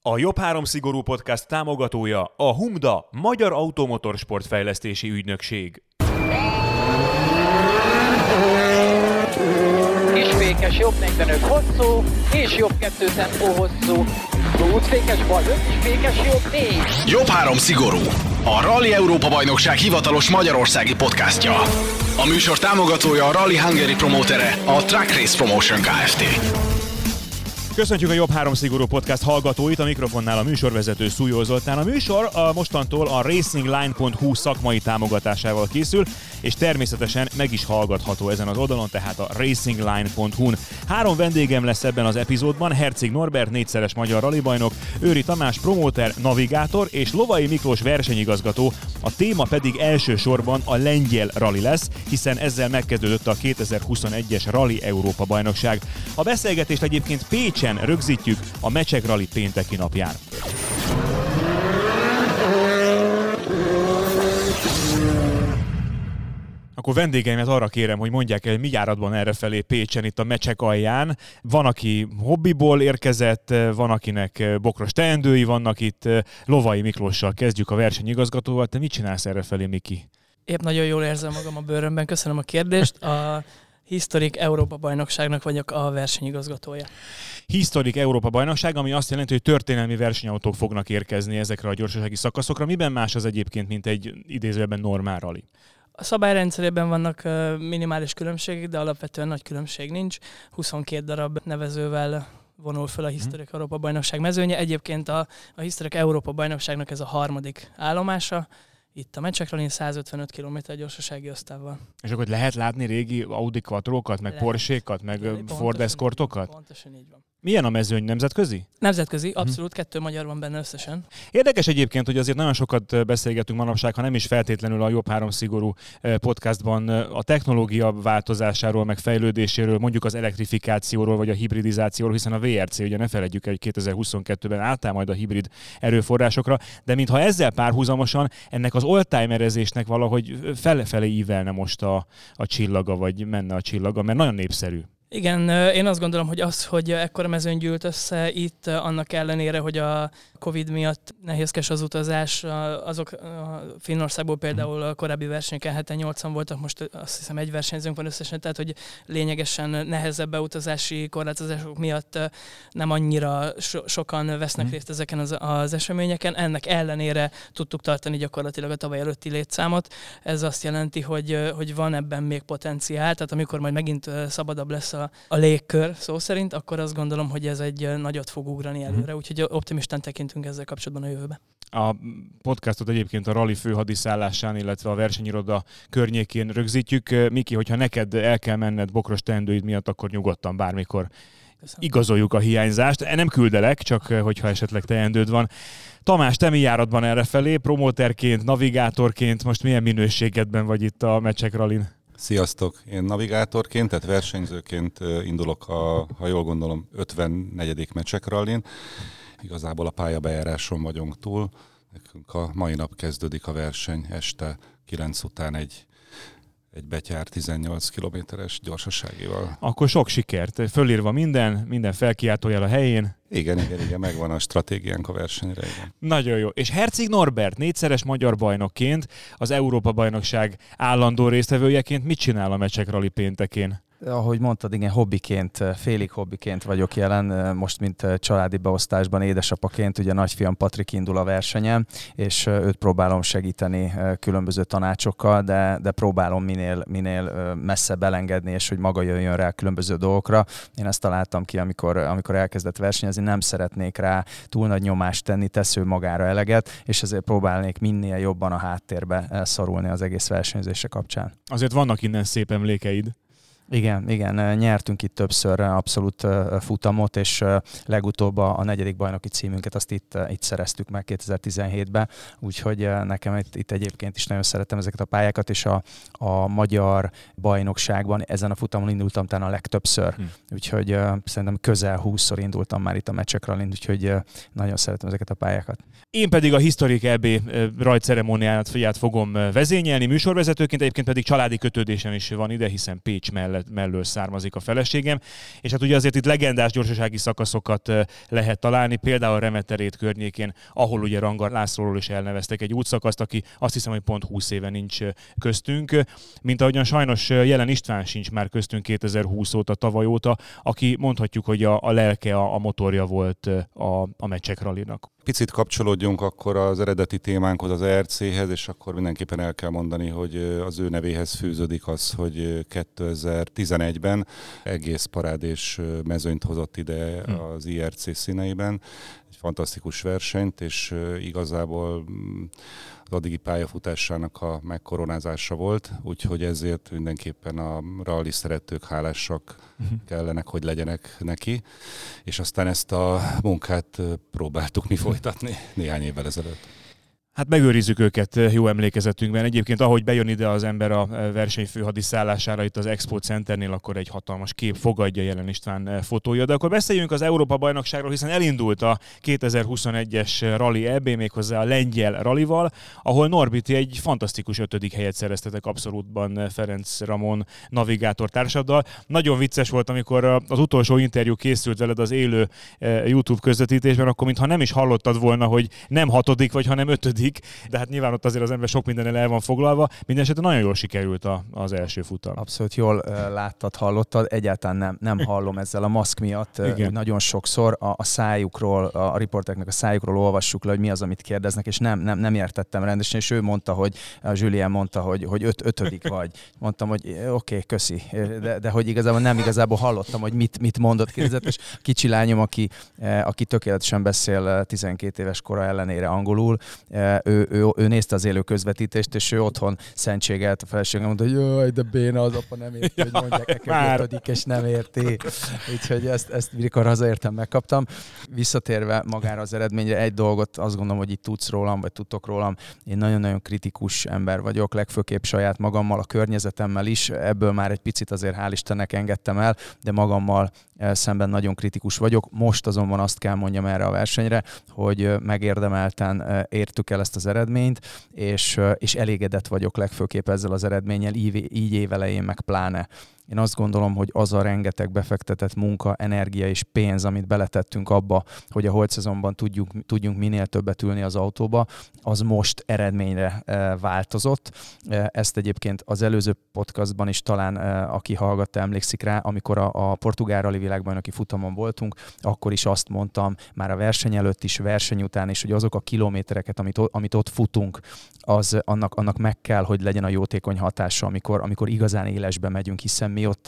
A Jobb 3 Szigorú Podcast támogatója a Humda, Magyar Automotorsportfejlesztési Ügynökség. Kisfékes jobb 45 hosszú, és jobb 2 tempó hosszú. Túlfékes bal 5, kisfékes jobb 4. Jobb 3 Szigorú, a Rally Európa-bajnokság hivatalos magyarországi podcastja. A műsor támogatója a Rally Hungary promotere, a Truck Race Promotion Kft. Köszöntjük a Jobb 3 Szigorú Podcast hallgatóit, a mikrofonnál a műsorvezető Szújó Zoltán. A műsor mostantól a racingline.hu szakmai támogatásával készül, és természetesen meg is hallgatható ezen az oldalon, tehát a racingline.hu-n. 3 vendégem lesz ebben az epizódban: Herczig Norbert, 4-szeres magyar rallybajnok, Őri Tamás promóter, navigátor és Lovai Miklós versenyigazgató. A téma pedig elsősorban a lengyel rally lesz, hiszen ezzel megkezdődött a 2021-es Rally Európa-bajnokság. A beszélgetést egyébként Pécsen rögzítjük a Mecsek Rally pénteki napján. Akkor vendégeimet arra kérem, hogy mondják el, mi járatban errefelé Pécsen, itt a Mecsek alján. Van, aki hobbiból érkezett, van, akinek bokros teendői vannak itt. Lovai Miklóssal kezdjük, a versenyigazgatóval. Te mit csinálsz errefelé, Miki? Épp nagyon jól érzem magam a bőrömben, köszönöm a kérdést. A Historic Európa-bajnokságnak vagyok a versenyigazgatója. Historic Európa-bajnokság, ami azt jelenti, hogy történelmi versenyautók fognak érkezni ezekre a gyorsasági szakaszokra. Miben más az egyébként, mint egy idézőjelben normál rally? A szabályrendszerében vannak minimális különbségek, de alapvetően nagy különbség nincs. 22 darab nevezővel vonul föl a Historic Európa-bajnokság mezőnye. Egyébként a Historic Európa-bajnokságnak ez a 3. állomása. Itt a Mecsek Rallyn 155 km gyorsasági osztávval. És akkor lehet látni régi Audi Quattrókat, meg Porsche-kat, meg Ford Escortokat? Pontosan így van. Milyen a mezőny, nemzetközi? Nemzetközi, abszolút, 2 magyar van benne összesen. Érdekes egyébként, hogy azért nagyon sokat beszélgetünk manapság, ha nem is feltétlenül a Jobb 3 Szigorú podcastban a technológia változásáról, meg fejlődéséről, mondjuk az elektrifikációról, vagy a hibridizációról, hiszen a VRC, ugye ne feledjük el, hogy 2022-ben átáll majd a hibrid erőforrásokra, de mintha ezzel párhuzamosan ennek az oldtimerezésnek valahogy fele-fele ívelne most a csillaga, vagy menne a csillaga, mert nagyon népszerű. Igen, én azt gondolom, hogy az, hogy ekkora mezőny gyűlt össze itt, annak ellenére, hogy a Covid miatt nehézkes az utazás, azok Finnországból például a korábbi versenyeken 7-8-an voltak, most azt hiszem egy versenyzőnk van összesen, tehát hogy lényegesen nehezebb beutazási korlátozások miatt nem annyira sokan vesznek részt ezeken az eseményeken. Ennek ellenére tudtuk tartani gyakorlatilag a tavaly előtti létszámot. Ez azt jelenti, hogy van ebben még potenciál, tehát amikor majd megint szabadabb lesz a légkör szó szerint, akkor azt gondolom, hogy ez egy nagyot fog ugrani előre, úgyhogy optimistán tekintünk ezzel kapcsolatban a jövőbe. A podcastot egyébként a Rally főhadiszállásán, illetve a versenyiroda környékén rögzítjük. Miki, hogyha neked el kell menned bokros teendőid miatt, akkor nyugodtan bármikor igazoljuk a hiányzást. Nem küldelek, csak hogyha esetleg teendőd van. Tamás, te mi járatban errefelé? Promóterként, navigátorként, most milyen minőségedben vagy itt a Mecsek Rallyn? Sziasztok! Én navigátorként, tehát versenyzőként indulok ha jól gondolom, 54. Mecsek Rallyn. Igazából a pályabejáráson vagyunk túl. Nekünk a mai nap kezdődik a verseny, este 9 után egy betyár 18 kilométeres gyorsaságival. Akkor sok sikert! Fölírva minden felkiáltójel a helyén. Igen, megvan a stratégiánk a versenyre. Igen. Nagyon jó. És Herczig Norbert, 4-szeres magyar bajnokként, az Európa-bajnokság állandó résztvevőjeként mit csinál a Mecsek Rally péntekén? Ahogy mondtad, igen, hobbiként, félig hobbiként vagyok jelen, most mint családi beosztásban, édesapaként, ugye nagyfiam Patrik indul a versenyen, és őt próbálom segíteni különböző tanácsokkal, de próbálom minél messzebb elengedni, és hogy maga jöjjön rá különböző dolgokra. Én ezt találtam ki, amikor elkezdett versenyezni, nem szeretnék rá túl nagy nyomást tenni, tesz ő magára eleget, és ezért próbálnék minél jobban a háttérbe szorulni az egész versenyzése kapcsán. Azért vannak innen szép emlékeid. Igen, nyertünk itt többször abszolút futamot, és legutóbb a 4. bajnoki címünket azt itt szereztük meg 2017-ben, úgyhogy nekem itt egyébként is nagyon szeretem ezeket a pályákat, és a magyar bajnokságban ezen a futamon indultam talán a legtöbbször, úgyhogy szerintem közel 20-szor indultam már itt a Mecsek Rallyn, úgyhogy nagyon szeretem ezeket a pályákat. Én pedig a Historic EB rajtceremóniáját fogom vezényelni műsorvezetőként, egyébként pedig családi kötődésem is van ide, hiszen Pécs mellett mellől származik a feleségem. És hát ugye azért itt legendás gyorsasági szakaszokat lehet találni, például Remeterét környékén, ahol ugye Rangar Lászlóról is elneveztek egy útszakaszt, aki azt hiszem, hogy pont 20 éve nincs köztünk, mint ahogyan sajnos Jelen István sincs már köztünk 2020 óta, tavaly óta, aki mondhatjuk, hogy a lelke, a motorja volt a Meccsek Rallynak. Picit kapcsolódjunk akkor az eredeti témánkhoz, az ERC-hez, és akkor mindenképpen el kell mondani, hogy az ő nevéhez fűződik az, hogy 2011-ben egész parádés mezőnyt hozott ide az IRC színeiben. Egy fantasztikus versenyt, és igazából az addigi pályafutásának a megkoronázása volt, úgyhogy ezért mindenképpen a rally szeretők hálásak kellenek, hogy legyenek neki, és aztán ezt a munkát próbáltuk mi folytatni néhány évvel ezelőtt. Hát megőrizzük őket jó emlékezetünkben. Egyébként ahogy bejön ide az ember a verseny főhadiszállására itt az Expo Centernél, akkor egy hatalmas kép fogadja Jelen István fotója. De akkor beszéljünk az Európa-bajnokságról, hiszen elindult a 2021-es Rally EB, méghozzá a lengyel rallyval, ahol Norbiti egy fantasztikus 5. helyet szereztetek abszolútban Ferenc Ramon navigátor társaddal. Nagyon vicces volt, amikor az utolsó interjú készült veled az élő YouTube közvetítésben, akkor mintha nem is hallottad volna, hogy nem 6. vagy, hanem 5. de hát nyilván ott azért az ember sok mindennel el van foglalva. Mindenesetre nagyon jól sikerült az első futam. Abszolút jól láttad, hallottad. Egyáltalán nem hallom ezzel a maszk miatt. Nagyon sokszor a szájukról, a riporteknek a szájukról olvassuk le, hogy mi az, amit kérdeznek, és nem értettem rendesen, és ő mondta, hogy Julien mondta, hogy 5. vagy. Mondtam, hogy oké, köszi. De hogy igazából hallottam, hogy mit mondott, kérdezett, és kicsi lányom, aki tökéletesen beszél 12 éves kora ellenére angolul, ő nézte az élő közvetítést, és ő otthon szentségelt a feleségem, mondta, hogy jaj, de béna az apa, nem érti, hogy mondják nekem 5. és nem érti. Úgyhogy ezt mikor hazaértem, megkaptam. Visszatérve magára az eredményre, egy dolgot azt gondolom, hogy itt tudsz rólam, vagy tudtok rólam. Én nagyon-nagyon kritikus ember vagyok, legfőképp saját magammal, a környezetemmel is. Ebből már egy picit azért hál' Istennek engedtem el, de magammal szemben nagyon kritikus vagyok. Most azonban azt kell mondjam erre a versenyre, hogy megérdemelten értük el ezt az eredményt, és elégedett vagyok legfőképp ezzel az eredménnyel, így évelején meg pláne. Én azt gondolom, hogy az a rengeteg befektetett munka, energia és pénz, amit beletettünk abba, hogy a holt szezonban tudjunk minél többet ülni az autóba, az most eredményre változott. Ezt egyébként az előző podcastban is talán, aki hallgatta, emlékszik rá, amikor a portugál rally világbajnoki futamon voltunk, akkor is azt mondtam, már a verseny előtt is, verseny után is, hogy azok a kilométereket, amit ott futunk, annak meg kell, hogy legyen a jótékony hatása, amikor igazán élesbe megyünk, hiszen mi ott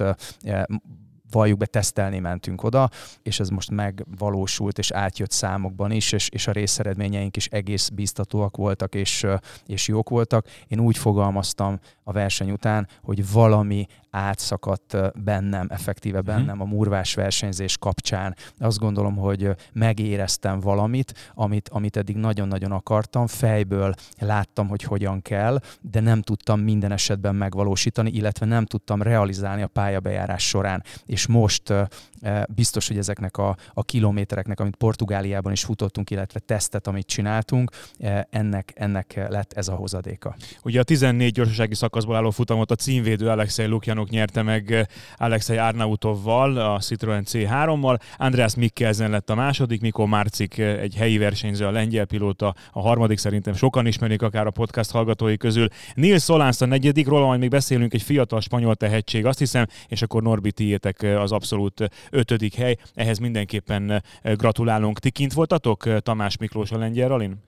valljuk be, tesztelni mentünk oda, és ez most megvalósult, és átjött számokban is, és a részeredményeink is egész bíztatóak voltak, és jók voltak. Én úgy fogalmaztam a verseny után, hogy valami átszakadt bennem, effektíve bennem a murvás versenyzés kapcsán. Azt gondolom, hogy megéreztem valamit, amit eddig nagyon-nagyon akartam, fejből láttam, hogy hogyan kell, de nem tudtam minden esetben megvalósítani, illetve nem tudtam realizálni a pályabejárás során. És most biztos, hogy ezeknek a kilométereknek, amit Portugáliában is futottunk, illetve tesztet, amit csináltunk, ennek lett ez a hozadéka. Ugye a 14 gyorsasági szakaszból álló futamot a címvédő Alexei Lukjanok nyerte meg Alexei Arnautovval, a Citroen C3-mal, Andreas Mikkelsen lett a második, Mikko Márcik egy helyi versenyző, a lengyel pilóta, a harmadik, szerintem sokan ismerik akár a podcast hallgatói közül. Nils Solánsz a negyedik, róla majd még beszélünk, egy fiatal spanyol tehetség, azt hiszem, és akkor Norbi, tiétek az abszolút 5. hely. Ehhez mindenképpen gratulálunk. Ti kint voltatok, Tamás Miklós a lengyel rallyn?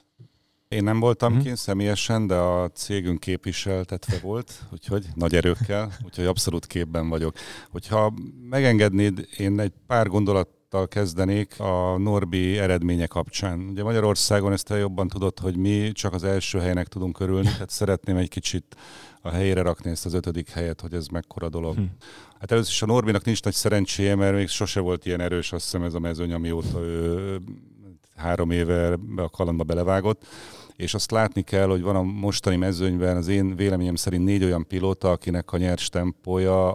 Én nem voltam kint személyesen, de a cégünk képviseltetve volt, úgyhogy nagy erőkkel, úgyhogy abszolút képben vagyok. Hogyha megengednéd, én egy pár gondolattal kezdenék a Norbi eredménye kapcsán. Ugye Magyarországon ezt jobban tudod, hogy mi csak az első helynek tudunk örülni, tehát szeretném egy kicsit a helyére rakni ezt az 5. helyet, hogy ez mekkora dolog. Hát először is a Norbinak nincs nagy szerencséje, mert még sose volt ilyen erős, azt hiszem, ez a mezőny, amióta ő 3 éve a kalandba belevágott, és azt látni kell, hogy van a mostani mezőnyben az én véleményem szerint 4 olyan pilóta, akinek a nyers tempója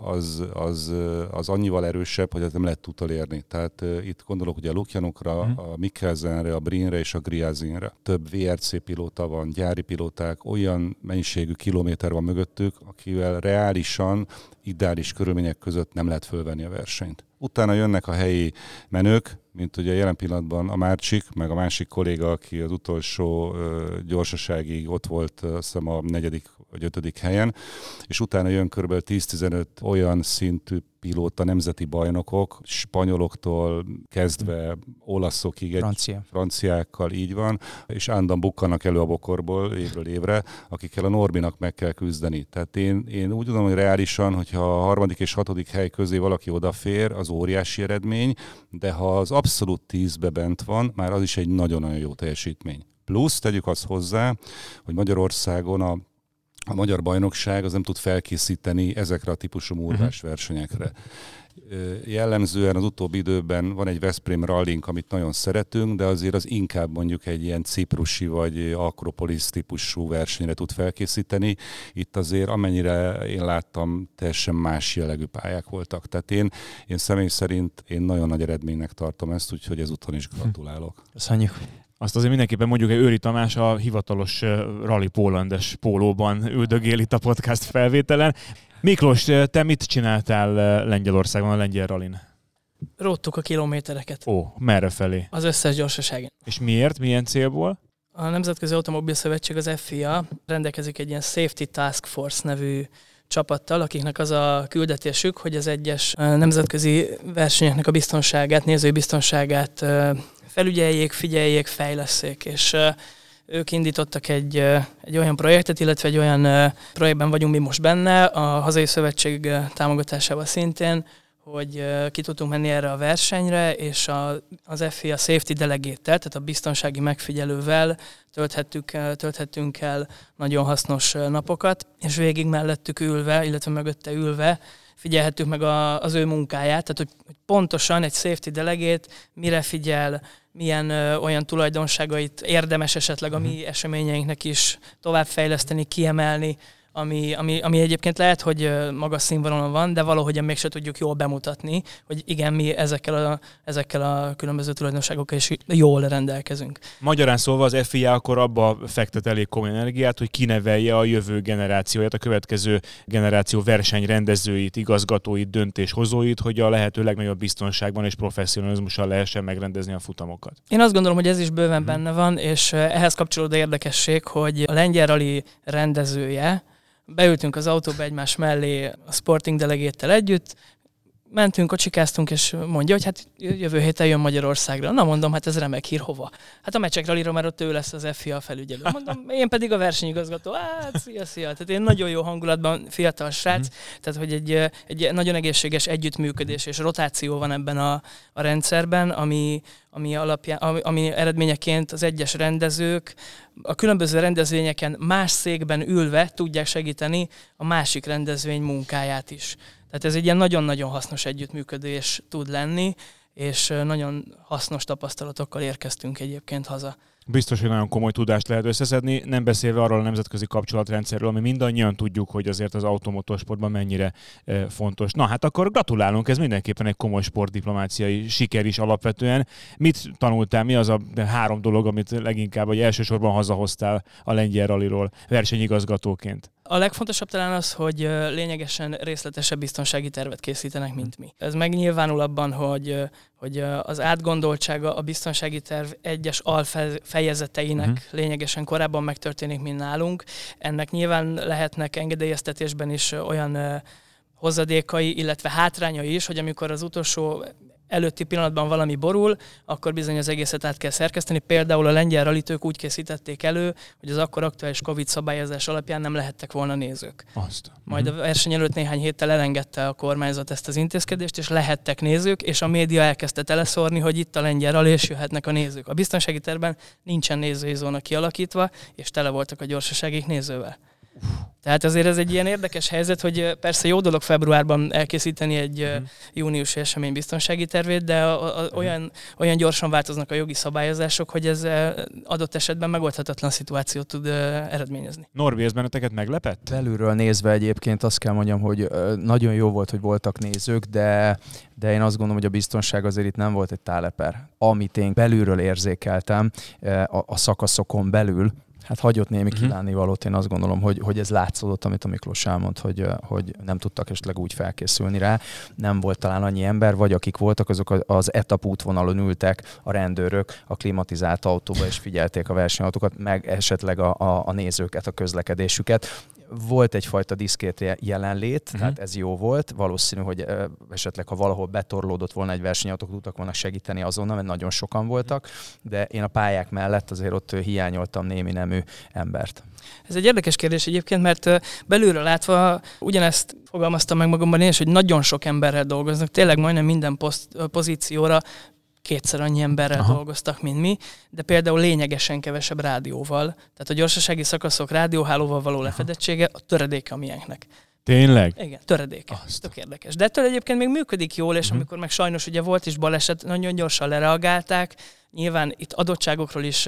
az annyival erősebb, hogy ezt nem lehet utolérni. Tehát itt gondolok ugye a Lukjanokra, a Mikkelsenre, a Brinre és a Griazinre. Több VRC pilóta van, gyári pilóták, olyan mennyiségű kilométer van mögöttük, akivel reálisan, ideális körülmények között nem lehet fölvenni a versenyt. Utána jönnek a helyi menők, mint ugye jelen pillanatban a Márcsik, meg a másik kolléga, aki az utolsó gyorsaságig ott volt, azt hiszem a 4. vagy 5. helyen, és utána jön kb. 10-15 olyan szintű pilóta, nemzeti bajnokok, spanyoloktól kezdve olaszokig, franciákkal így van, és állandóan bukkannak elő a bokorból évről évre, akikkel a Norbinak meg kell küzdeni. Tehát én úgy tudom, hogy reálisan, hogyha a 3. és 6. hely közé valaki odafér, az óriási eredmény, de ha az abszolút 10-be bent van, már az is egy nagyon-nagyon jó teljesítmény. Plusz tegyük azt hozzá, hogy Magyarországon a magyar bajnokság az nem tud felkészíteni ezekre a típusú murvás versenyekre. Jellemzően az utóbbi időben van egy Veszprém rallink, amit nagyon szeretünk, de azért az inkább mondjuk egy ilyen ciprusi vagy Akropolis típusú versenyre tud felkészíteni. Itt azért amennyire én láttam, teljesen más jellegű pályák voltak. Tehát én személy szerint nagyon nagy eredménynek tartom ezt, úgyhogy ezúton is gratulálok. Köszönjük. Azt azért mindenképpen mondjuk, hogy Őri Tamás a hivatalos Rally Polandes pólóban üldögél itt a podcast felvételen. Miklós, te mit csináltál Lengyelországban a lengyel rallin? Róttuk a kilométereket. Ó, merre felé? Az összes gyorsaságen. És miért? Milyen célból? A Nemzetközi Automobil Szövetség, az FIA rendelkezik egy ilyen Safety Task Force nevű csapattal, akiknek az a küldetésük, hogy az egyes nemzetközi versenyeknek a biztonságát, nézői biztonságát felügyeljék, figyeljék, fejlesszék, és ők indítottak egy olyan projektet, illetve egy olyan projektben vagyunk mi most benne, a Hazai Szövetség támogatásával szintén, hogy ki tudtunk menni erre a versenyre, és az FIA Safety Delegate-tel, tehát a biztonsági megfigyelővel tölthettünk el nagyon hasznos napokat, és végig mellettük ülve, illetve mögötte ülve figyelhettük meg az ő munkáját, tehát hogy pontosan egy Safety Delegate mire figyel, milyen olyan tulajdonságait érdemes esetleg a mi eseményeinknek is továbbfejleszteni, kiemelni, ami egyébként lehet, hogy magas színvonalon van, de valahogyan mégse tudjuk jól bemutatni, hogy igen, mi ezekkel a különböző tulajdonságokkal is jól rendelkezünk. Magyarán szólva az FIA akkor abba fektet elég komoly energiát, hogy kinevelje a jövő generációját, a következő generáció versenyrendezőit, igazgatóit, döntéshozóit, hogy a lehető legnagyobb biztonságban és professzionalizmussal lehessen megrendezni a futamokat. Én azt gondolom, hogy ez is bőven benne van, és ehhez kapcsolódó érdekesség, hogy a lengyel rally rendezője, beültünk az autóba egymás mellé a Sporting Delegate-tel együtt, mentünk, kocsikáztunk, és mondja, hogy hát jövő héten jön Magyarországra. Na mondom, hát ez remek hír, hova? Hát a Mecsek Rallyra, mert ott ő lesz az FIA felügyelő. Mondom, én pedig a versenyigazgató. Hát szia. Tehát én nagyon jó hangulatban, fiatal srác, tehát hogy egy nagyon egészséges együttműködés és rotáció van ebben a rendszerben, ami eredményeként az egyes rendezők a különböző rendezvényeken más székben ülve tudják segíteni a másik rendezvény munkáját is. Tehát ez egy ilyen nagyon-nagyon hasznos együttműködés tud lenni, és nagyon hasznos tapasztalatokkal érkeztünk egyébként haza. Biztos, hogy nagyon komoly tudást lehet összeszedni, nem beszélve arról a nemzetközi kapcsolatrendszerről, ami mindannyian tudjuk, hogy azért az automotorsportban mennyire fontos. Na hát akkor gratulálunk, ez mindenképpen egy komoly sportdiplomáciai siker is alapvetően. Mit tanultál, mi az a 3 dolog, amit leginkább, vagy elsősorban hazahoztál a lengyel rallyról versenyigazgatóként? A legfontosabb talán az, hogy lényegesen részletesebb biztonsági tervet készítenek, mint mi. Ez megnyilvánul abban, hogy az átgondoltsága a biztonsági terv egyes alfejezeteinek lényegesen korábban megtörténik, mint nálunk. Ennek nyilván lehetnek engedélyeztetésben is olyan hozadékai, illetve hátrányai is, hogy amikor az utolsó előtti pillanatban valami borul, akkor bizony az egészet át kell szerkeszteni. Például a lengyel rallitők úgy készítették elő, hogy az akkor aktuális Covid szabályozás alapján nem lehettek volna nézők. Majd a verseny előtt néhány héttel elengedte a kormányzat ezt az intézkedést, és lehettek nézők, és a média elkezdte teleszórni, hogy itt a lengyel rally, és jöhetnek a nézők. A biztonsági tervben nincsen nézői zóna kialakítva, és tele voltak a gyorsaságig nézővel. Tehát azért ez egy ilyen érdekes helyzet, hogy persze jó dolog februárban elkészíteni egy júniusi esemény biztonsági tervét, de olyan gyorsan változnak a jogi szabályozások, hogy ez adott esetben megoldhatatlan szituációt tud eredményezni. Norbi, ez benneteket meglepett? Belülről nézve egyébként azt kell mondjam, hogy nagyon jó volt, hogy voltak nézők, de én azt gondolom, hogy a biztonság azért itt nem volt egy táleper. Amit én belülről érzékeltem a szakaszokon belül, hát hagyott némi kívánnivalót, én azt gondolom, hogy ez látszódott, amit a Miklós elmond, hogy nem tudtak esetleg úgy felkészülni rá. Nem volt talán annyi ember, vagy akik voltak, azok az etap útvonalon ültek a rendőrök a klimatizált autóba, és figyelték a versenyautókat, meg esetleg a nézőket, a közlekedésüket. Volt egyfajta diszkrét jelenlét, tehát ez jó volt. Valószínű, hogy esetleg ha valahol betorlódott volna egy versenyautó, tudtak volna segíteni azonnal, mert nagyon sokan voltak, de én a pályák mellett azért ott hiányoltam némi nemű embert. Ez egy érdekes kérdés egyébként, mert belülről látva ugyanezt fogalmaztam meg magamban én is, hogy nagyon sok emberrel dolgoznak, tényleg majdnem minden pozícióra kétszer annyi emberrel dolgoztak, mint mi, de például lényegesen kevesebb rádióval. Tehát a gyorsasági szakaszok rádióhálóval való lefedettsége a töredéke a miénknek. Tényleg? Igen, töredéke. Tök érdekes. De ettől egyébként még működik jól, és amikor meg sajnos ugye volt is baleset, nagyon gyorsan lereagálták. Nyilván itt adottságokról is,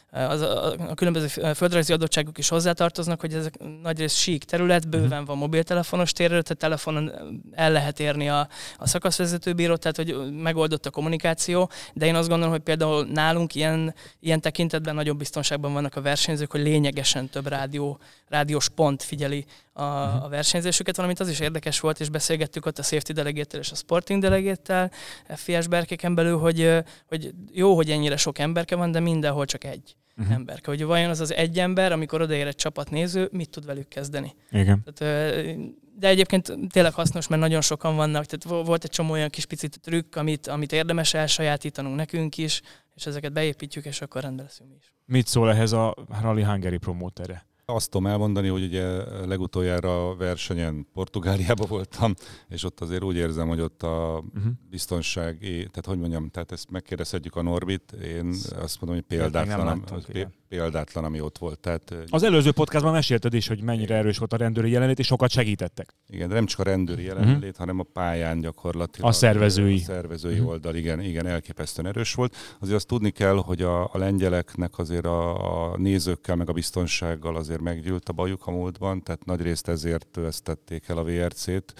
a különböző földrajzi adottságok is hozzátartoznak, hogy ezek nagyrészt sík terület, bőven van mobiltelefonos térerő, tehát telefonon el lehet érni a szakaszvezetőbírót, tehát hogy megoldott a kommunikáció, de én azt gondolom, hogy például nálunk ilyen tekintetben nagyobb biztonságban vannak a versenyzők, hogy lényegesen több rádiós pont figyeli a versenyzésüket, valamint az is érdekes volt, és beszélgettük ott a safety delegéttel és a sporting delegéttel, FIS berkeken belül, hogy jó, hogy ennyire sok emberke van, de mindenhol csak egy emberke. Hogy vajon az egy ember, amikor odaér egy csapatnéző, mit tud velük kezdeni? Igen. Tehát, de egyébként tényleg hasznos, mert nagyon sokan vannak. Tehát volt egy csomó olyan kis picit trükk, amit érdemes elsajátítanunk nekünk is, és ezeket beépítjük, és akkor rendben leszünk mi is. Mit szól ehhez a Rally Hungary promótere? Azt tudom elmondani, hogy ugye legutoljára a versenyen Portugáliában voltam, és ott azért úgy érzem, hogy ott a biztonsági, tehát hogy mondjam, tehát ezt megkérdezhetjük a Norbit, én azt mondom, hogy példátlan, ami ott volt. Tehát, az előző podcastban mesélted is, hogy mennyire erős volt a rendőri jelenlét, és sokat segítettek. Igen, de nem csak a rendőri jelenlét, hanem a pályán gyakorlatilag. A szervezői. A szervezői oldal, igen, elképesztően erős volt. Azért azt tudni kell, hogy a lengyeleknek azért a nézőkkel, meg a biztonsággal azért meggyűlt a bajuk a múltban, tehát nagyrészt ezért vesztették el a VRC-t,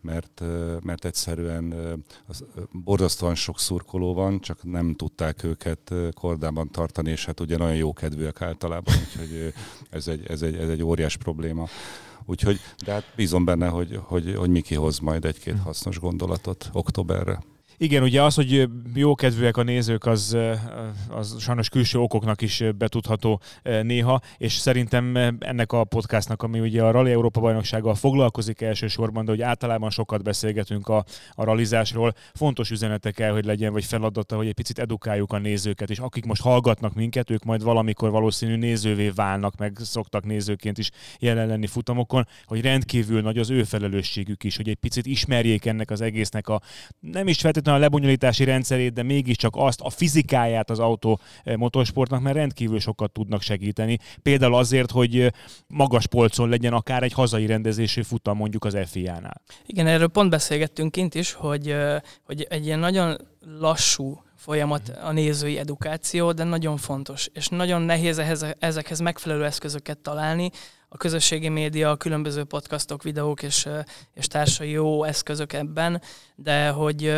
mert egyszerűen borzasztóan sok szurkoló van, csak nem tudták őket kordában tartani, és hát ugye nagyon jókedvűek általában, úgyhogy ez egy óriás probléma. Úgyhogy, de hát bízom benne, hogy Miki hoz majd egy-két hasznos gondolatot októberre. Igen, ugye az, hogy jókedvűek a nézők, az sajnos külső okoknak is betudható néha, és szerintem ennek a podcastnak, ami ugye a Rally Európa bajnoksággal foglalkozik elsősorban, de hogy általában sokat beszélgetünk a rallizásról, fontos üzenete kell, hogy legyen, vagy feladata, hogy egy picit edukáljuk a nézőket, és akik most hallgatnak minket, ők majd valamikor valószínű nézővé válnak, meg szoktak nézőként is jelen lenni futamokon, hogy rendkívül nagy az ő felelősségük is, hogy egy picit ismerjék ennek az egésznek nem is feltétlenül a lebonyolítási rendszerét, de mégiscsak a fizikáját az autó motorsportnak, mert rendkívül sokat tudnak segíteni. Például azért, hogy magas polcon legyen akár egy hazai rendezésű futam mondjuk az FIA-nál. Igen, erről pont beszélgettünk kint is, hogy egy ilyen nagyon lassú folyamat a nézői edukáció, de nagyon fontos, és nagyon nehéz ezekhez megfelelő eszközöket találni. A közösségi média, a különböző podcastok, videók és társai jó eszközök ebben, de hogy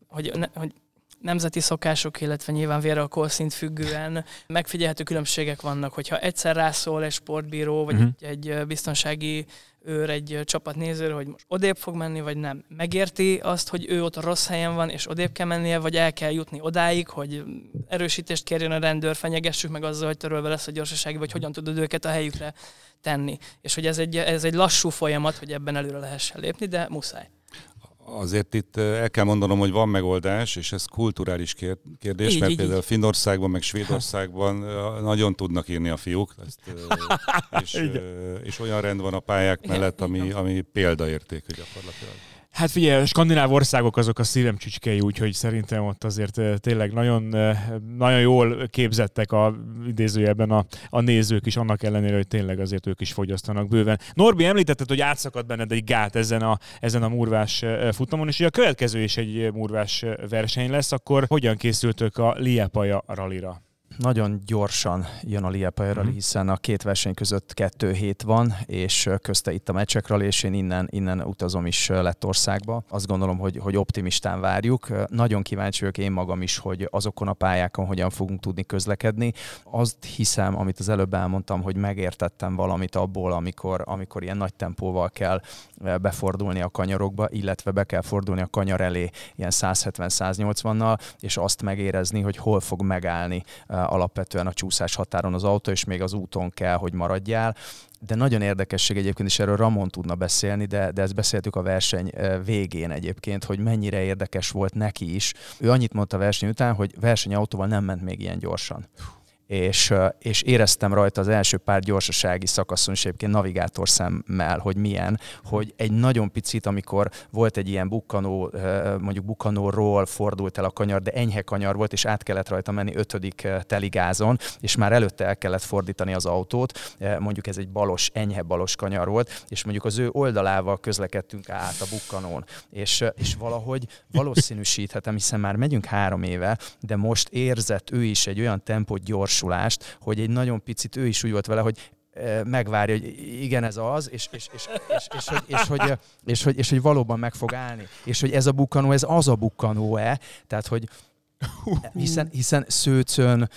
nemzeti szokások, illetve nyilván véralkoholszint függően megfigyelhető különbségek vannak, hogyha egyszer rászól egy sportbíró, vagy egy biztonsági őr egy csapatnézőre, hogy most odébb fog menni, vagy nem. Megérti azt, hogy ő ott a rossz helyen van, és odébb kell mennie, vagy el kell jutni odáig, hogy erősítést kérjen a rendőr, fenyegessük meg azzal, hogy törölve lesz a gyorsasági, vagy hogyan tudod őket a helyükre tenni. És hogy ez egy lassú folyamat, hogy ebben előre lehessen lépni, de muszáj. Azért itt el kell mondanom, hogy van megoldás, és ez kulturális kérdés, mert például Finnországban, meg Svédországban nagyon tudnak írni a fiúk, és olyan rend van a pályák mellett, ami példaértékű gyakorlatilag. Hát figyelj, a skandináv országok azok a szívem csücskei, úgyhogy szerintem ott azért tényleg nagyon, nagyon jól képzettek idézőjelben a nézők is, annak ellenére, hogy tényleg azért ők is fogyasztanak bőven. Norbi, említetted, hogy átszakadt benned egy gát ezen a murvás futamon, és ugye a következő is egy murvás verseny lesz, akkor hogyan készültök a Liepaja rallyra? Nagyon gyorsan jön a Liepaja rally, hiszen a két verseny között 2 hét van, és közte itt a meccsek rally, és én innen utazom is Lettországba. Azt gondolom, hogy optimistán várjuk. Nagyon kíváncsi vagyok én magam is, hogy azokon a pályákon hogyan fogunk tudni közlekedni. Azt hiszem, amit az előbb elmondtam, hogy megértettem valamit abból, amikor ilyen nagy tempóval kell befordulni a kanyarokba, illetve be kell fordulni a kanyar elé ilyen 170-180-nal, és azt megérezni, hogy hol fog megállni alapvetően a csúszás határon az autó, és még az úton kell, hogy maradjál. De nagyon érdekesség egyébként, és erről Ramon tudna beszélni, de ezt beszéltük a verseny végén egyébként, hogy mennyire érdekes volt neki is. Ő annyit mondta a verseny után, hogy versenyautóval nem ment még ilyen gyorsan. És éreztem rajta az első pár gyorsasági szakaszon, és egyébként navigátorszemmel, hogy milyen, hogy egy nagyon picit, amikor volt egy ilyen bukkanó, mondjuk bukkanóról fordult el a kanyar, de enyhe kanyar volt, és át kellett rajta menni 5. teligázon, és már előtte el kellett fordítani az autót, mondjuk ez egy enyhe balos kanyar volt, és mondjuk az ő oldalával közlekedtünk át a bukkanón, és valahogy valószínűsíthetem, hiszen már megyünk 3 éve, de most érzett ő is egy olyan tempót, gyors, hogy egy nagyon picit ő is úgy volt vele, hogy megvárja, hogy igen, ez az, és hogy valóban meg fog állni. És hogy ez a bukkanó, ez az a bukkanó-e, tehát hogy hiszen Szőcön,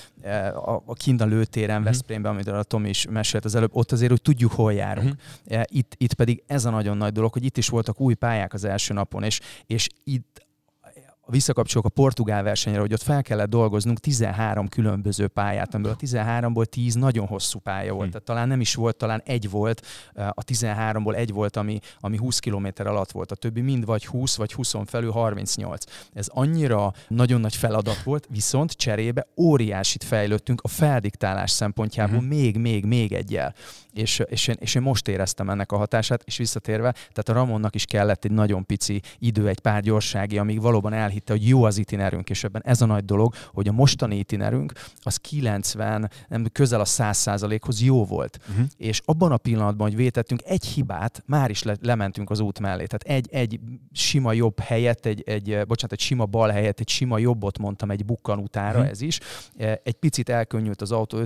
a kint a lőtéren, Veszprémben, amit a Tomi is mesélt az előbb, ott azért, hogy tudjuk, hol járunk. Itt pedig ez a nagyon nagy dolog, hogy itt is voltak új pályák az első napon, és itt visszakapcsolok a portugál versenyre, hogy ott fel kellett dolgoznunk 13 különböző pályát, amiből a 13-ból 10 nagyon hosszú pálya volt. Tehát talán nem is volt, talán egy volt, a 13-ból egy volt, ami 20 km alatt volt. A többi mind vagy 20, vagy 20-on felül 38. Ez annyira nagyon nagy feladat volt, viszont cserébe óriásit fejlődtünk a feldiktálás szempontjából még egyel. És én most éreztem ennek a hatását, és visszatérve, tehát a Ramonnak is kellett egy nagyon pici idő, egy pár gyorsági, amíg valóban elhitte, hogy jó az itinerünk, és ebben ez a nagy dolog, hogy a mostani itinerünk az 90, nem közel a 100%-hoz jó volt. És abban a pillanatban, hogy vétettünk egy hibát, már is lementünk az út mellé. Tehát egy sima jobb helyett, egy sima bal helyett, egy sima jobbot mondtam egy bukkan utára, ez is. Egy picit elkönnyült az autó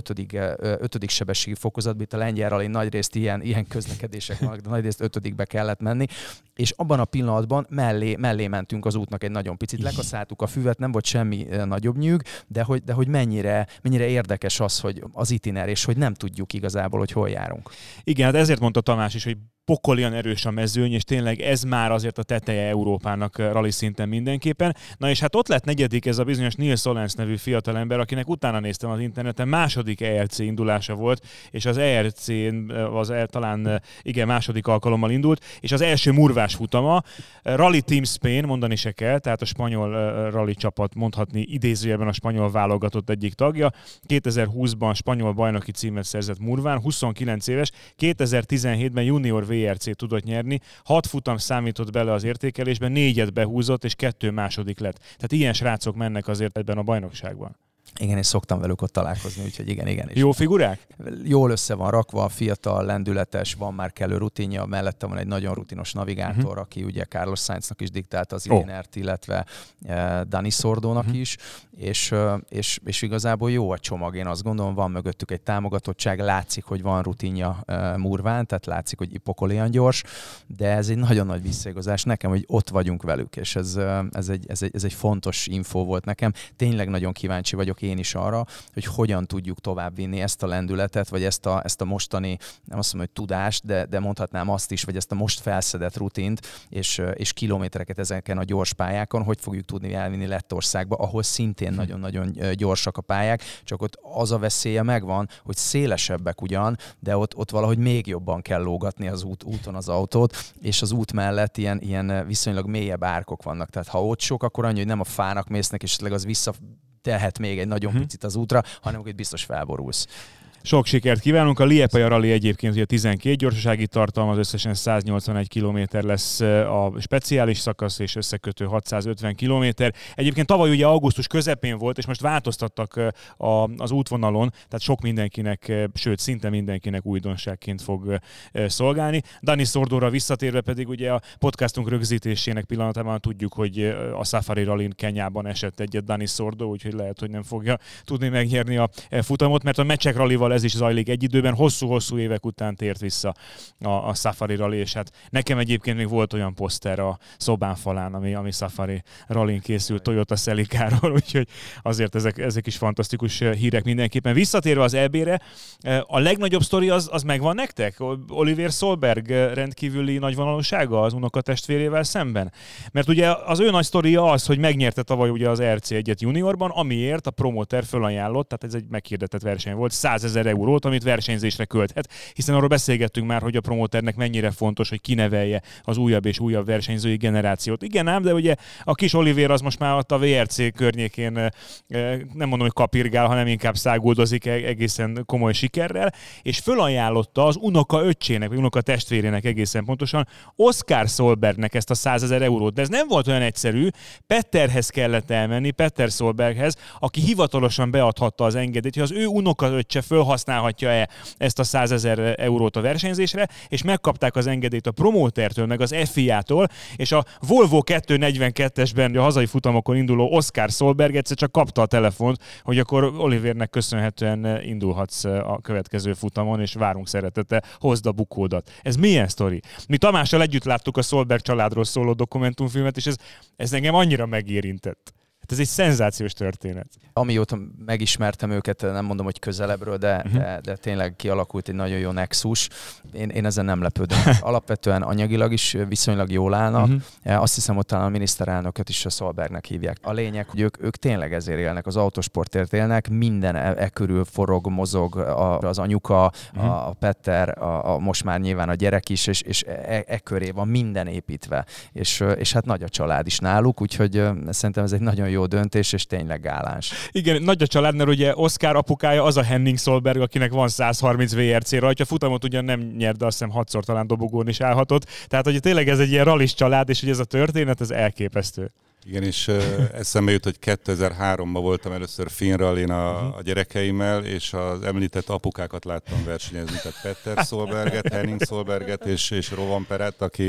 5. sebességi fokozatban, itt a lengyel rally nagyrészt ilyen közlekedések vannak, de nagyrészt 5-be kellett menni, és abban a pillanatban mellé mentünk az útnak egy nagyon picit, lekaszáltuk a füvet, nem volt semmi nagyobb nyűg, de hogy mennyire érdekes az, hogy az itiner, és hogy nem tudjuk igazából, hogy hol járunk. Igen, hát ezért mondta Tamás is, hogy pokolian erős a mezőny, és tényleg ez már azért a teteje Európának rally szinten mindenképpen. Na és hát ott lett negyedik ez a bizonyos Nils Solens nevű fiatalember, akinek utána néztem az interneten, második ERC indulása volt, és az ERC-n talán második alkalommal indult, és az első murvás futama, Rally Team Spain, mondani se kell, tehát a spanyol rally csapat, mondhatni idézőjelben a spanyol válogatott egyik tagja, 2020-ban spanyol bajnoki címet szerzett murván, 29 éves, 2017-ben junior VRC tudott nyerni, 6 futam számított bele az értékelésben, 4-et behúzott, és 2 második lett. Tehát ilyen srácok mennek azért ebben a bajnokságban. Igen, én szoktam velük ott találkozni, úgyhogy igen. Jó figurák? Jól össze van rakva, fiatal, lendületes, van már kellő rutinja, mellette van egy nagyon rutinos navigátor, aki ugye Carlos Sainznak is diktálta az itinert, illetve Dani Sordónak is, és igazából jó a csomag, én azt gondolom, van mögöttük egy támogatottság, látszik, hogy van rutinja murván, tehát látszik, hogy pokolian gyors, de ez egy nagyon nagy visszaigazás nekem, hogy ott vagyunk velük, és ez egy fontos info volt nekem. Tényleg nagyon kíváncsi vagyok én is arra, hogy hogyan tudjuk továbbvinni ezt a lendületet, vagy ezt a mostani, nem azt mondom, hogy tudást, de mondhatnám azt is, vagy ezt a most felszedett rutint, és kilométereket ezeken a gyors pályákon, hogy fogjuk tudni elvinni Lettországba, ahol szintén nagyon-nagyon gyorsak a pályák, csak ott az a veszélye megvan, hogy szélesebbek ugyan, de ott valahogy még jobban kell lógatni az úton az autót, és az út mellett ilyen viszonylag mélyebb árkok vannak. Tehát ha ott sok, akkor annyi, hogy nem a fának mésznek, és esetleg az vissza tehet még egy nagyon picit az útra, hanem hogy biztos felborulsz. Sok sikert kívánunk. A Liepaja Rally egyébként ugye 12 gyorsasági tartalma, az összesen 181 km lesz a speciális szakasz, és összekötő 650 km. Egyébként tavaly ugye augusztus közepén volt, és most változtattak az útvonalon, tehát sok mindenkinek, sőt szinte mindenkinek újdonságként fog szolgálni. Dani Sordóra visszatérve pedig ugye a podcastunk rögzítésének pillanatában tudjuk, hogy a Safari Rallyn Kenyában esett egyet Dani Sordo, úgyhogy lehet, hogy nem fogja tudni megnyerni a futamot, mert a Mecsek Rallyval ez is zajlik egy időben, hosszú-hosszú évek után tért vissza a Safari Rally, és hát nekem egyébként még volt olyan poszter a szobám falán, ami Safari Rallyn készült Toyota Celica-ról, úgyhogy azért ezek is fantasztikus hírek mindenképpen. Visszatérve az EB-re, a legnagyobb sztori az megvan nektek? Oliver Solberg rendkívüli nagyvonalúsága az unokatestvérével szemben? Mert ugye az ő nagy sztoria az, hogy megnyerte tavaly ugye az RC1-et juniorban, amiért a promoter fölajánlott, tehát ez egy meghirdetett verseny volt, 100 000 eurót, amit versenyzésre költhet, hiszen arról beszélgettünk már, hogy a promoternek mennyire fontos, hogy kinevelje az újabb és újabb versenyzői generációt. Igen ám, de ugye a kis Oliver az most már ott a VRC környékén nem mondom, hogy kapirgál, hanem inkább száguldozik egészen komoly sikerrel, és fölajánlotta az unoka öccsének, vagy unoka testvérének egészen pontosan, Oscar Solbergnek ezt a 100 000 eurót. De ez nem volt olyan egyszerű, Petterhez kellett elmenni, Petter Solberghez, aki hivatalosan beadhatta az engedélyt, hogy az ő unokaöccse felhasználhatja-e ezt a 100 000 eurót a versenyzésre, és megkapták az engedélyt a promótertől, meg az FIA-tól, és a Volvo 242-esben a hazai futamokon induló Oscar Solberg egyszer csak kapta a telefont, hogy akkor Olivernek köszönhetően indulhatsz a következő futamon, és várunk szeretettel, hozd a bukódat. Ez milyen sztori? Mi Tamással együtt láttuk a Solberg családról szóló dokumentumfilmet, és ez engem annyira megérintett. Ez egy szenzációs történet. Amióta megismertem őket, nem mondom, hogy közelebbről, de tényleg kialakult egy nagyon jó nexus. Én ezen nem lepődöm. Alapvetően anyagilag is viszonylag jól állnak. Azt hiszem, ott talán a miniszterelnököt is a Solbergnek hívják. A lényeg, hogy ők tényleg ezért élnek, az autosportért élnek, minden körül forog, mozog, az anyuka, a Petter, most már nyilván a gyerek is, és köré van minden építve. És hát nagy a család is náluk, úgyhogy szerintem ez egy nagyon jó döntés, és tényleg gáláns. Igen, nagy a család, mert ugye Oscar apukája az a Henning Solberg, akinek van 130 VRC rajta, futamot ugyan nem nyert, de azt hiszem 6-szor talán dobogón is állhatott. Tehát, hogy tényleg ez egy ilyen rallis család, és hogy ez a történet, ez elképesztő. Igen, és eszembe jut, hogy 2003-ban voltam először Finn Rallyn a gyerekeimmel, és az említett apukákat láttam versenyezni, tehát Petter Solberget, Henning Solberget és Rovan Perett, aki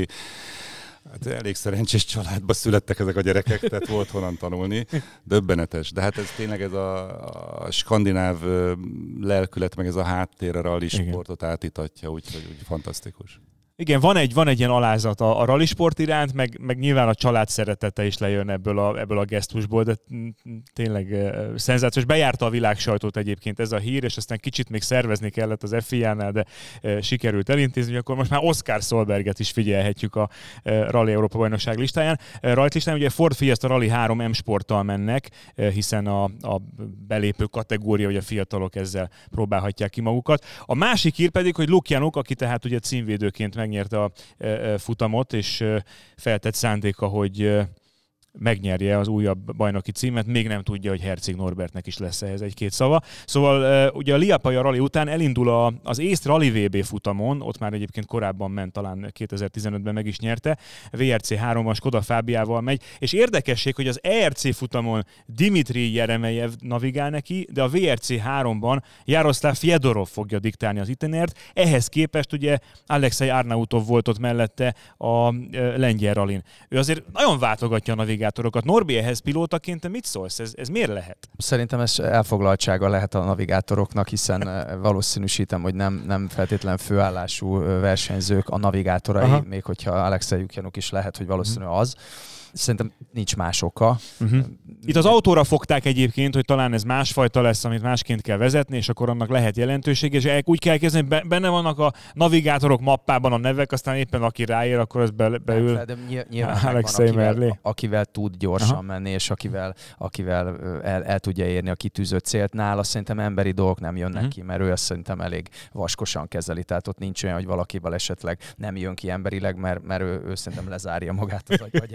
hát elég szerencsés családba születtek ezek a gyerekek, tehát volt honnan tanulni. Döbbenetes. De hát ez tényleg ez a skandináv lelkület, meg ez a háttér a rally sportot átítatja, úgyhogy fantasztikus. Igen, van egy ilyen alázat a rallisport iránt, meg nyilván a család szeretete is lejön ebből a gesztusból, de tényleg szenzációs. Bejárta a világ sajtót egyébként ez a hír, és aztán kicsit még szervezni kellett az FIA-nál, de sikerült elintézni, hogy akkor most már Oscar Solberget is figyelhetjük a Rally Európa bajnokság listáján. Rajtlistáján ugye Ford Fiesta Rally 3 M-sporttal mennek, hiszen a belépő kategória, hogy a fiatalok ezzel próbálhatják ki magukat. A másik hír pedig, hogy Luke Januk, aki tehát ugye címvédőként megnyerte a futamot, és feltett szándéka, hogy megnyerje az újabb bajnoki címet, még nem tudja, hogy Herzig Norbertnek is lesz ehhez egy-két szava. Szóval ugye a Liepaja Rally után elindul az észt Rally VB futamon, ott már egyébként korábban ment, talán 2015-ben meg is nyerte, VRC 3-as Skoda Fábiával megy, és érdekesség, hogy az ERC futamon Dimitri Jeremejev navigál neki, de a VRC 3-ban Jaroszláv Fjodorov fogja diktálni az itinert, ehhez képest ugye Alexei Arnautov volt ott mellette a lengyel rallyn. Ő azért nagyon váltogatja a navigátorokat. Norbi, ehhez pilótaként te mit szólsz? Ez miért lehet? Szerintem ez elfoglaltsága lehet a navigátoroknak, hiszen valószínűsítem, hogy nem feltétlen főállású versenyzők a navigátorai, még hogyha Alexei Januk is lehet, hogy valószínű az. Szerintem nincs más oka. Itt az autóra fogták egyébként, hogy talán ez másfajta lesz, amit másként kell vezetni, és akkor annak lehet jelentőség, és úgy kell kezdeni, hogy benne vannak a navigátorok mappában a nevek, aztán éppen aki ráér, akkor ez beül. De nyilván Alexei van, akivel tud gyorsan menni, és akivel el tudja érni a kitűzött célt. Nála szerintem emberi dolgok nem jönnek ki, mert ő azt szerintem elég vaskosan kezeli, tehát ott nincs olyan, hogy valakivel esetleg nem jön ki emberileg, mert ő szerintem lezárja magát az agyát,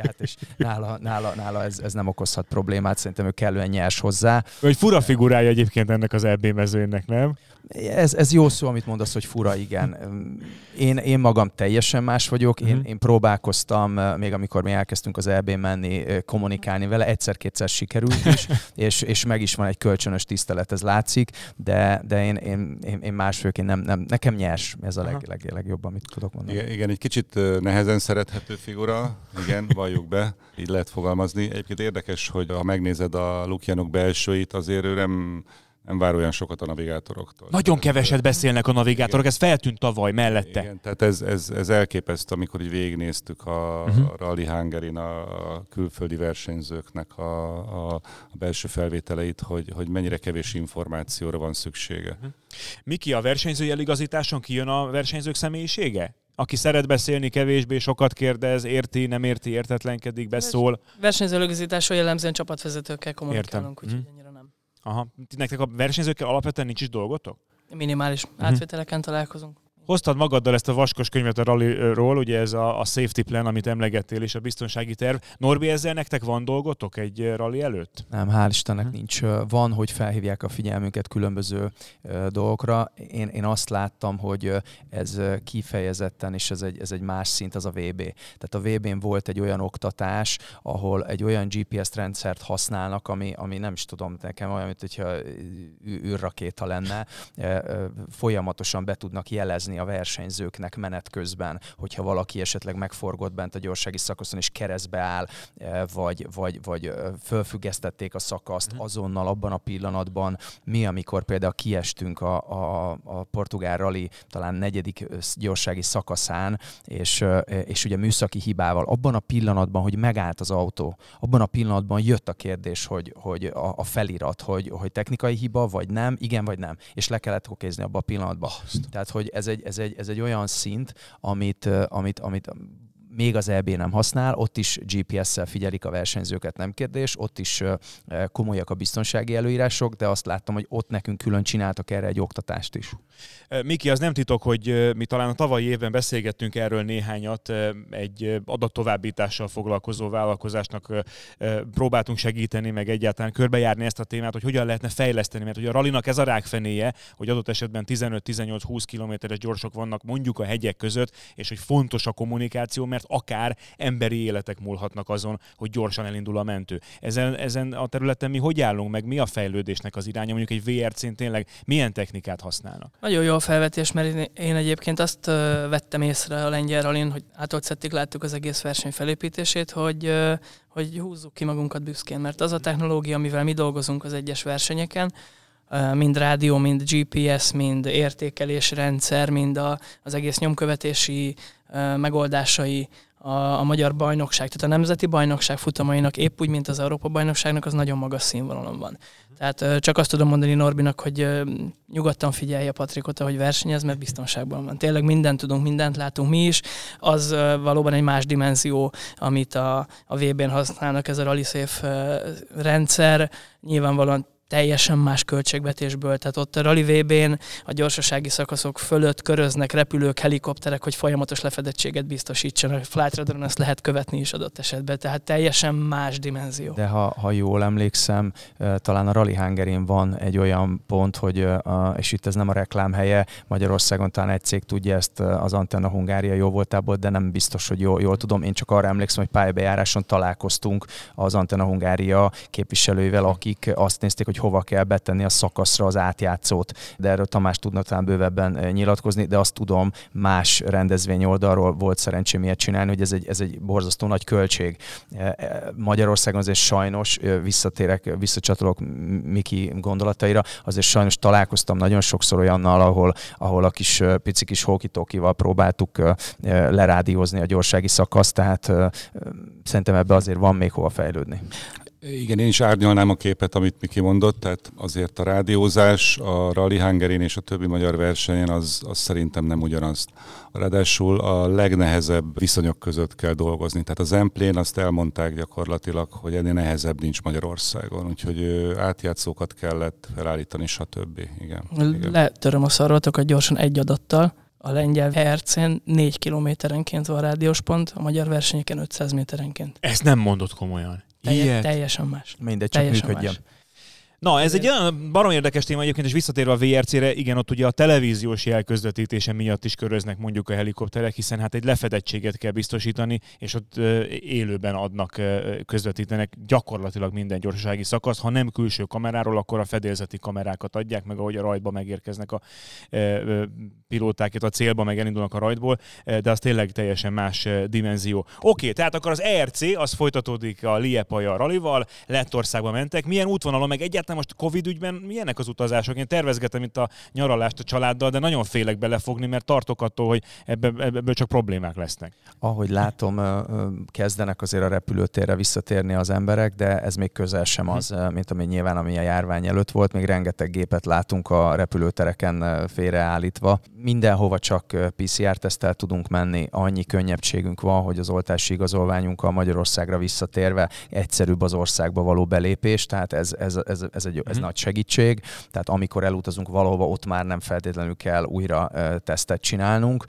nála ez nem okozhat problémát, szerintem ő kellően nyers hozzá. Egy fura figurája egyébként ennek az EB mezőnynek, nem? Ez jó szó, amit mondasz, hogy fura, igen. Én magam teljesen más vagyok, én próbálkoztam, még amikor mi elkezdtünk az EB-n menni, kommunikálni vele, egyszer-kétszer sikerült is, és meg is van egy kölcsönös tisztelet, ez látszik, de én másfőként nem, nekem nyers, ez a legjobb, amit tudok mondani. Igen, egy kicsit nehezen szerethető figura, igen, valljuk be, így lehet fogalmazni. Egyébként érdekes, hogy ha megnézed a Lukjanok belsőit, azért ő nem vár olyan sokat a navigátoroktól. Nagyon keveset beszélnek a navigátorok, ez feltűnt tavaly mellette. Igen, tehát ez elképesztő, amikor így végignéztük a Rally Hungarin a külföldi versenyzőknek a belső felvételeit, hogy mennyire kevés információra van szüksége. Miki, a versenyzői eligazításon kijön a versenyzők személyisége? Aki szeret beszélni, kevésbé sokat kérdez, érti, nem érti, értetlenkedik, beszól. Versenyző eligazításról jellemzően csapatvezetőkkel kommunikálunk, úgyhogy ennyire nem. Aha. Nektek a versenyzőkkel alapvetően nincs is dolgotok? Minimális átvételeken találkozunk. Hoztad magaddal ezt a vaskos könyvet a rallyról, ugye ez a safety plan, amit emlegettél, és a biztonsági terv. Norbi, ezzel nektek van dolgotok egy rally előtt? Nem, hál' Istennek nincs. Van, hogy felhívják a figyelmünket különböző dolgokra. Én azt láttam, hogy ez kifejezetten, és ez egy más szint, az a VB. Tehát a VB-n volt egy olyan oktatás, ahol egy olyan GPS rendszert használnak, ami nem is tudom, nekem olyan, mint hogyha űrrakéta lenne, folyamatosan be tudnak jelezni a versenyzőknek menet közben, hogyha valaki esetleg megforgott bent a gyorsági szakaszon és keresztbe áll, vagy fölfüggesztették a szakaszt azonnal abban a pillanatban. Mi, amikor például kiestünk a portugál rally talán 4. gyorsági szakaszán, és ugye műszaki hibával, abban a pillanatban, hogy megállt az autó, abban a pillanatban jött a kérdés, hogy a felirat, hogy technikai hiba, vagy nem, igen, vagy nem. És le kellett okézni abban a pillanatban. Tehát, hogy ez egy olyan szint, amit még az EB nem használ, ott is GPS-szel figyelik a versenyzőket, nem kérdés, ott is komolyak a biztonsági előírások, de azt láttam, hogy ott nekünk külön csináltak erre egy oktatást is. Miki, az nem titok, hogy mi talán a tavalyi évben beszélgettünk erről néhányat, egy adattovábbítással foglalkozó vállalkozásnak próbáltunk segíteni, meg egyáltalán körbejárni ezt a témát, hogy hogyan lehetne fejleszteni, mert ugye a rallinak ez a rákfenéje, hogy adott esetben 15-18-20 kilométeres gyorsok vannak mondjuk a hegyek között, és hogy fontos a kommunikáció, mert akár emberi életek múlhatnak azon, hogy gyorsan elindul a mentő. Ezen a területen mi hogy állunk, meg mi a fejlődésnek az iránya, mondjuk egy VRC-n tényleg milyen technikát használnak? Nagyon jó a felvetés, mert én egyébként azt vettem észre a lengyel rallyn, hogy átoltszettig láttuk az egész verseny felépítését, hogy húzzuk ki magunkat büszkén, mert az a technológia, amivel mi dolgozunk az egyes versenyeken, mind rádió, mind GPS, mind értékelésrendszer, mind az egész nyomkövetési megoldásai a magyar bajnokság, tehát a nemzeti bajnokság futamainak épp úgy, mint az Európa bajnokságnak, az nagyon magas színvonalon van. Tehát csak azt tudom mondani Norbinak, hogy nyugodtan figyelje a Patrikot, ahogy versenyez, mert biztonságban van. Tényleg mindent tudunk, mindent látunk mi is. Az valóban egy más dimenzió, amit a VB-n használnak, ez a RallySafe rendszer. Nyilvánvalóan teljesen más költségvetésből, tehát ott a Rally VB-n a gyorsasági szakaszok fölött köröznek repülők, helikopterek, hogy folyamatos lefedettséget biztosítsanak. Flight Radaron ezt lehet követni is adott esetben, tehát teljesen más dimenzió. De ha jól emlékszem, talán a Rally Hungarin van egy olyan pont, hogy, és itt ez nem a reklám helye, Magyarországon talán egy cég tudja ezt, az Antenna Hungária jó voltából, de nem biztos, hogy jól tudom. Én csak arra emlékszem, hogy pályabejáráson találkoztunk az Antenna Hungária képviselőivel, akik azt nézték, hogy hova kell betenni a szakaszra az átjátszót. De erről Tamás tudna talán bővebben nyilatkozni, de azt tudom, más rendezvény oldalról volt szerencsém ilyet csinálni, hogy ez egy borzasztó nagy költség. Magyarországon azért sajnos, visszacsatolok Miki gondolataira, azért sajnos találkoztam nagyon sokszor olyannal, ahol a pici kis hókitókival próbáltuk lerádiózni a gyorsági szakaszt, tehát szerintem ebbe azért van még hova fejlődni. Igen, én is árnyalnám a képet, amit Miki mondott, tehát azért a rádiózás a Rally Hungarin és a többi magyar versenyen az szerintem nem ugyanaz. Ráadásul a legnehezebb viszonyok között kell dolgozni. Tehát az M-plane azt elmondták gyakorlatilag, hogy ennél nehezebb nincs Magyarországon, úgyhogy átjátszókat kellett felállítani, stb. Igen. Letöröm a szarvatokat gyorsan egy adattal. A lengyel ERC-n 4 kilométerenként van rádiós pont, a magyar versenyeken 500 méterenként. Ezt nem mondod komolyan. Teljesen más. Mindegy, csak működjön. Na, ez egy olyan barom érdekes téma egyébként, és visszatérve a VRC-re, igen, ott ugye a televíziós jelközvetítése miatt is köröznek mondjuk a helikopterek, hiszen hát egy lefedettséget kell biztosítani, és ott élőben adnak, közvetítenek gyakorlatilag minden gyorsasági szakasz. Ha nem külső kameráról, akkor a fedélzeti kamerákat adják, meg ahogy a rajtba megérkeznek a pilóták, a célba meg elindulnak a rajtból, de az tényleg teljesen más dimenzió. Oké, tehát akkor az ERC, az folytatódik a Liepaja ralival, Lettországba mentek. Milyen útvonalon, meg egyáltalán most Covid ügyben milyenek az utazások? Én tervezgetem itt a nyaralást a családdal, de nagyon félek belefogni, mert tartok attól, hogy ebből csak problémák lesznek. Ahogy látom, kezdenek azért a repülőtérre visszatérni az emberek, de ez még közel sem az, mint ami a járvány előtt volt. Még rengeteg gépet látunk a repülőtereken félreállítva. Mindenhova csak PCR-teszttel tudunk menni. Annyi könnyebbségünk van, hogy az oltási igazolványunkkal Magyarországra visszatérve egyszerűbb az országba való belépés, tehát ez nagy segítség. Tehát amikor elutazunk valahova, ott már nem feltétlenül kell újra tesztet csinálnunk.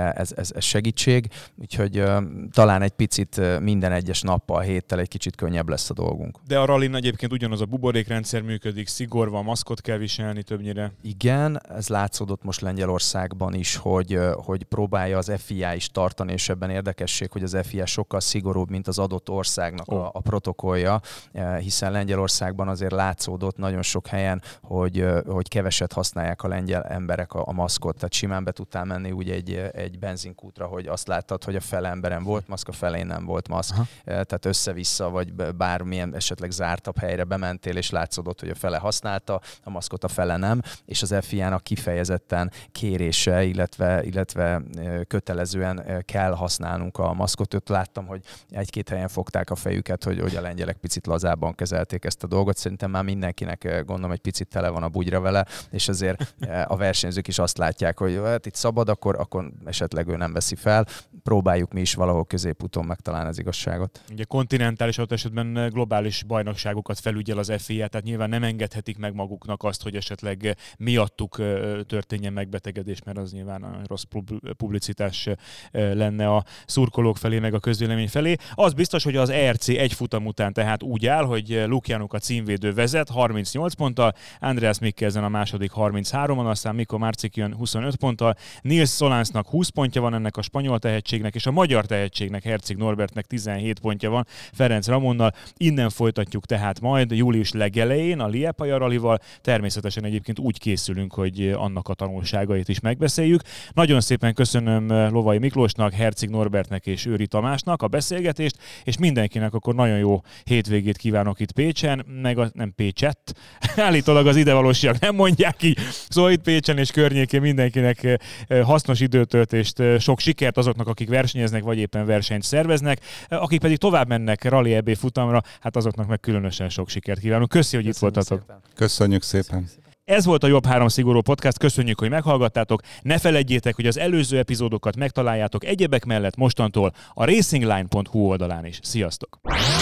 Ez segítség. Úgyhogy talán egy picit minden egyes nappal, héttel egy kicsit könnyebb lesz a dolgunk. De a rallin egyébként ugyanaz a buborékrendszer működik, szigor van, maszkot kell viselni többnyire. Igen, ez látszódott most Lengyelországban is, hogy próbálja az FIA is tartani, és ebben érdekesség, hogy az FIA sokkal szigorúbb, mint az adott országnak a protokollja, hiszen Lengyelországban azért látszódott nagyon sok helyen, hogy keveset használják a lengyel emberek a maszkot. Tehát simán be tudtál menni úgy egy benzinkútra, hogy azt láttad, hogy a fele emberen volt maszk, a felén nem volt maszk. Aha. Tehát össze-vissza, vagy bármilyen esetleg zártabb helyre bementél, és látszódott, hogy a fele használta a maszkot, a fele nem, és az FIA-nak kifejezetten kérése, illetve kötelezően kell használnunk a maszkot. Ott láttam, hogy egy-két helyen fogták a fejüket, hogy a lengyelek picit lazábban kezelték ezt a dolgot. Szerintem már mindenkinek, gondolom, egy picit tele van a bugyra vele, és azért a versenyzők is azt látják, hogy hát itt szabad, akkor esetleg ő nem veszi fel. Próbáljuk mi is valahol középúton megtalálni az igazságot. Ugye kontinentális adott esetben globális bajnokságokat felügyel az FIA, tehát nyilván nem engedhetik meg maguknak azt, hogy esetleg miattuk történjen megbetegedés, mert az nyilván rossz publicitás lenne a szurkolók felé, meg a közvélemény felé. Az biztos, hogy az ERC egy futam után tehát úgy áll, hogy Luke Januk a címvédő vezet 38 ponttal, Andreas Mikkelsen a második 33-on, aztán Mikko Márcik jön 25 ponttal, Nils Solánsnak 20 pontja van, ennek a spanyol tehetségnek, és a magyar tehetségnek, Herzig Norbertnek 17 pontja van, Ferenc Ramonnal. Innen folytatjuk tehát majd július legelején a Liepaja rallival. Természetesen egyébként úgy készülünk, hogy annak a tanulságait is megbeszéljük. Nagyon szépen köszönöm Lovai Miklósnak, Herzig Norbertnek és Őri Tamásnak a beszélgetést, és mindenkinek akkor nagyon jó hétvégét kívánok itt Pécsen, meg nem Pécset, állítólag az idevalósiak nem mondják így, szóval itt Pécsen és környékén mindenkinek hasznos időtöltést, sok sikert azoknak, akik versenyeznek, vagy éppen versenyt szerveznek, akik pedig tovább mennek Rally EB futamra, hát azoknak meg különösen sok sikert kívánunk. Köszi, hogy itt voltatok. Köszönjük szépen. Ez volt a Jobb 3 Szigorú Podcast, köszönjük, hogy meghallgattátok. Ne feledjétek, hogy az előző epizódokat megtaláljátok egyebek mellett mostantól a racingline.hu oldalán is. Sziasztok!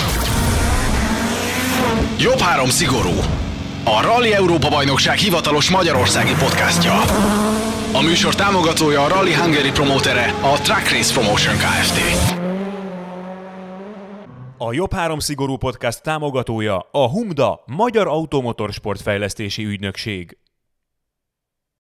Jobb 3 Szigorú, a Rally Európa bajnokság hivatalos magyarországi podcastja. A műsor támogatója a Rally Hungary promótere, a Track Race Promotion Kft. A Jobb 3 Szigorú Podcast támogatója a Humda Magyar Automotorsport Fejlesztési Ügynökség.